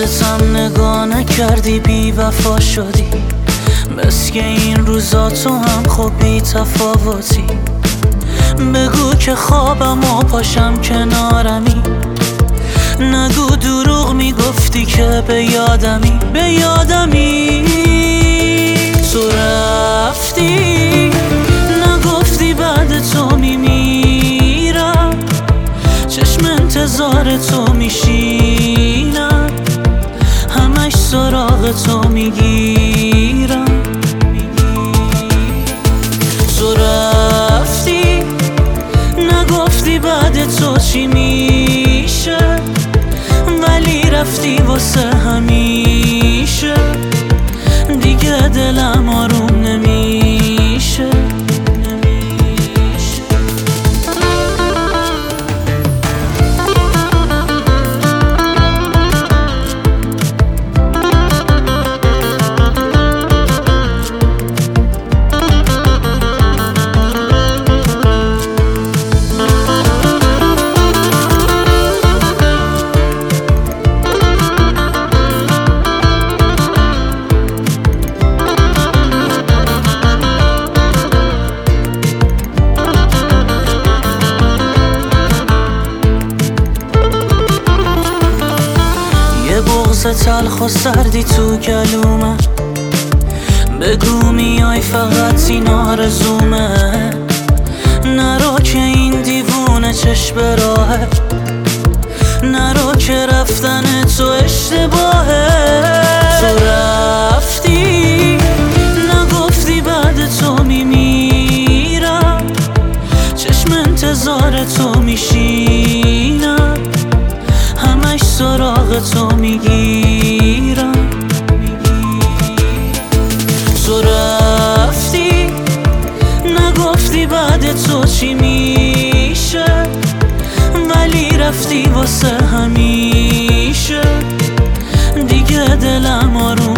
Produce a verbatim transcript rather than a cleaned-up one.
خودتم نگاه نکردی، بی وفا شدی. بس که این روزا تو هم خب بی تفاوتی. بگو که خوابم و پاشم کنارمی. نگو دروغ میگفتی که به یادمی، به یادمی. تو رفتی نگفتی بعد تو میمیرم، چشم انتظار تو میشینم، همش سراغ تو میگیرم. تو رفتی نگفتی بعد تو چی میشه، ولی رفتی واسه همیشه. دیگه دلم آروم نمیشه. یه بغض تلخ و سردی تو گلومه، بگو میای فقط این آرزومه. نرو که این دیوونه چشم راهه، نرو که رفتن تو اشتباهه. تو رفتی نگفتی بعد تو میمیرم، چشم انتظار تو میشینم، همش سراغ تو میگیرم. تو رفتی نگفتی بعد تو چی میشه، ولی رفتی واسه همیشه. دیگه دلم آروم